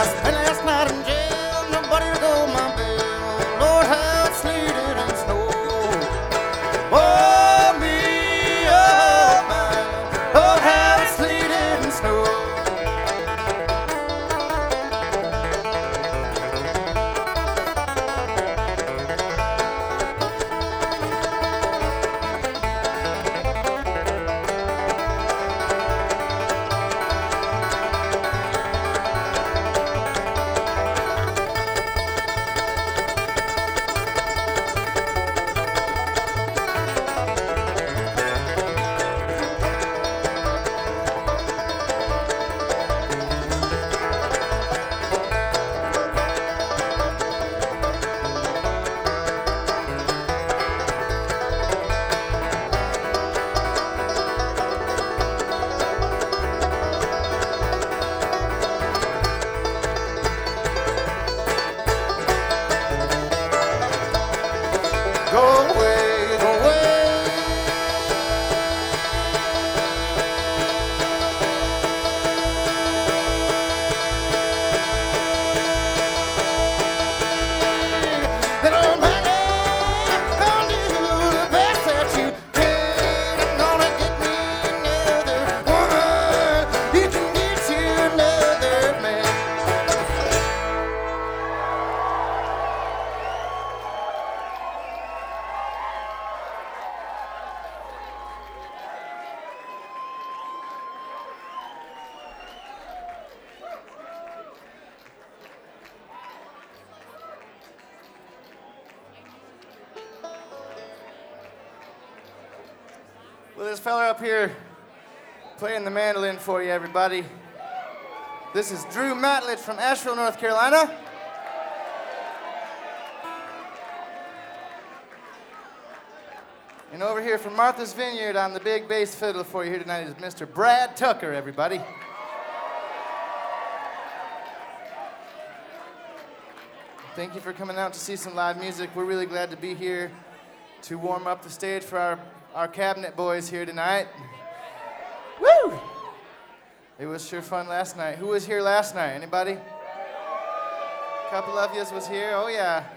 spent last night in jail, nobody to go my bail. Lord, how it sleeted and snowed. Oh, me, oh, my. Lord, how it sleeted and snowed. Go away, go away. They don't matter, gonna do the best that you can. I'm gonna get me another woman. You can get you another man. Well, this fella up here playing the mandolin for you, everybody. This is Drew Matlich from Asheville, North Carolina. And over here from Martha's Vineyard on the big bass fiddle for you here tonight is Mr. Brad Tucker, everybody. Thank you for coming out to see some live music. We're really glad to be here to warm up the stage for our cabinet boys here tonight. Woo! It was sure fun last night. Who was here last night? Anybody? A couple of yous was here. Oh yeah.